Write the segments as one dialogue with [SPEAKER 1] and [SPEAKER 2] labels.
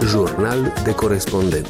[SPEAKER 1] Jurnal de corespondent.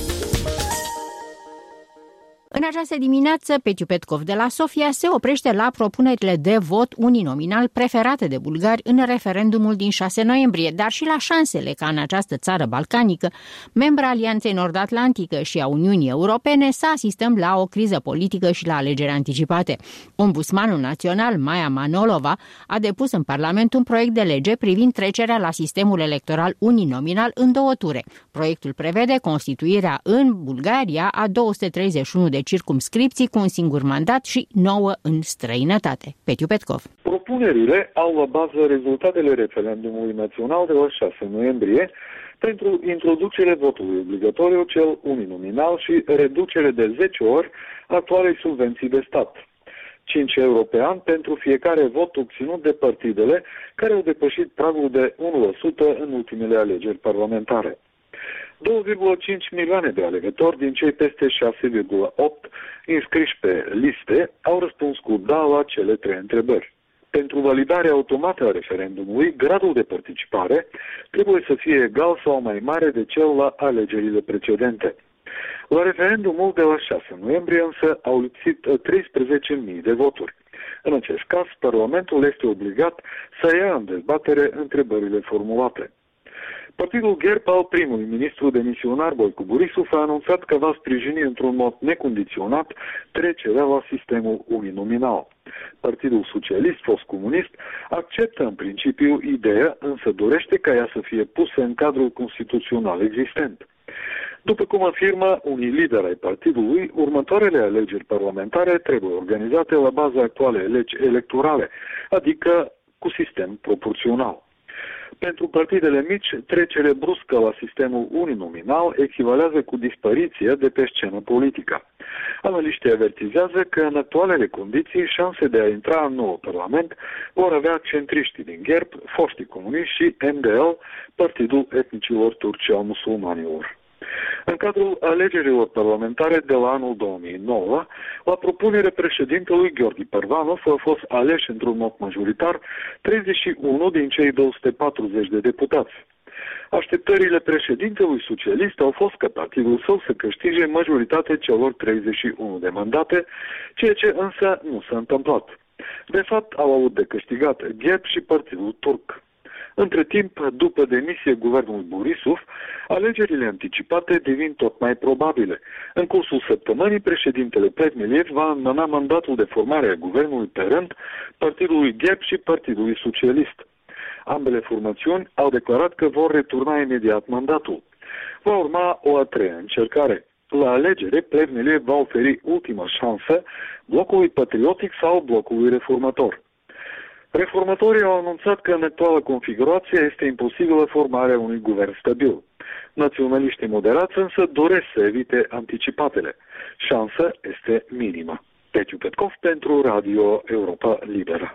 [SPEAKER 2] În această dimineață, Petiu Petkov de la Sofia se oprește la propunerile de vot uninominal preferate de bulgari în referendumul din 6 noiembrie, dar și la șansele ca în această țară balcanică, membra Alianței Nord-Atlantică și a Uniunii Europene, să asistăm la o criză politică și la alegeri anticipate. Ombudsmanul național, Maia Manolova, a depus în Parlament un proiect de lege privind trecerea la sistemul electoral uninominal în 2 ture. Proiectul prevede constituirea în Bulgaria a 231 de circumscripții cu un singur mandat și 9 în străinătate. Petiu Petkov.
[SPEAKER 3] Propunerile au la bază rezultatele referendumului național de la 6 noiembrie pentru introducerea votului obligatoriu, cel uninominal, și reducere de 10 ori actualei subvenții de stat. 5 euro pe an pentru fiecare vot obținut de partidele care au depășit pragul de 1% în ultimele alegeri parlamentare. 2,5 milioane de alegători din cei peste 6,8 înscriși pe liste au răspuns cu da la cele 3 întrebări. Pentru validarea automată a referendumului, gradul de participare trebuie să fie egal sau mai mare de cel la alegerile precedente. La referendumul de la 6 noiembrie însă au lipsit 13.000 de voturi. În acest caz, Parlamentul este obligat să ia în dezbatere întrebările formulate. Partidul GERB al primului ministru demisionar Boicu Borisov a anunțat că va sprijini într-un mod necondiționat trecerea la sistemul uninominal. Partidul Socialist, fost comunist, acceptă în principiu ideea, însă dorește ca ea să fie pusă în cadrul constituțional existent. După cum afirmă unii lideri ai partidului, următoarele alegeri parlamentare trebuie organizate la baza actualei legi electorale, adică cu sistem proporțional. Pentru partidele mici, trecerea bruscă la sistemul uninominal echivalează cu dispariția de pe scenă politică. Analiștii avertizează că în actualele condiții șanse de a intra în nou parlament vor avea centriștii din GERB, foștii comuniști și MDL, Partidul Etnicilor Turci al Musulmanilor. În cadrul alegerilor parlamentare de la anul 2009, la propunerea președintelui Gheorghe Părvanov au fost aleși într-un mod majoritar 31 din cei 240 de deputați. Așteptările președintelui socialist au fost ca partidul său să câștige majoritatea celor 31 de mandate, ceea ce însă nu s-a întâmplat. De fapt, au avut de câștigat GERB și Partidul Turc. Între timp, după demisie guvernului Borisov, alegerile anticipate devin tot mai probabile. În cursul săptămânii, președintele Plednev va înmâna mandatul de formare a guvernului pe rând Partidului GERB și Partidului Socialist. Ambele formațiuni au declarat că vor returna imediat mandatul. Va urma o a 3-a încercare. La alegere, Plednev va oferi ultima șansă blocului patriotic sau blocului reformator. Reformatorii au anunțat că în actuala configurație este imposibilă formarea unui guvern stabil. Naționaliștii moderați însă doresc să evite anticipatele. Șansa este minimă. Petiu Petkov pentru Radio Europa Liberă.